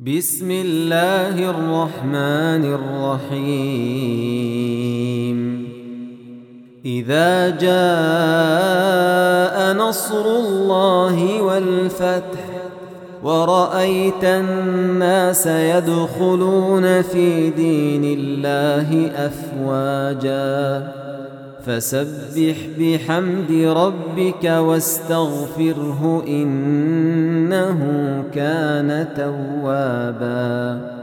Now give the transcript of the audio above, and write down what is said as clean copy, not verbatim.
بسم الله الرحمن الرحيم إذا جاء نصر الله والفتح ورأيت الناس يدخلون في دين الله أفواجا فسبح بحمد ربك واستغفره إنه كان توابا.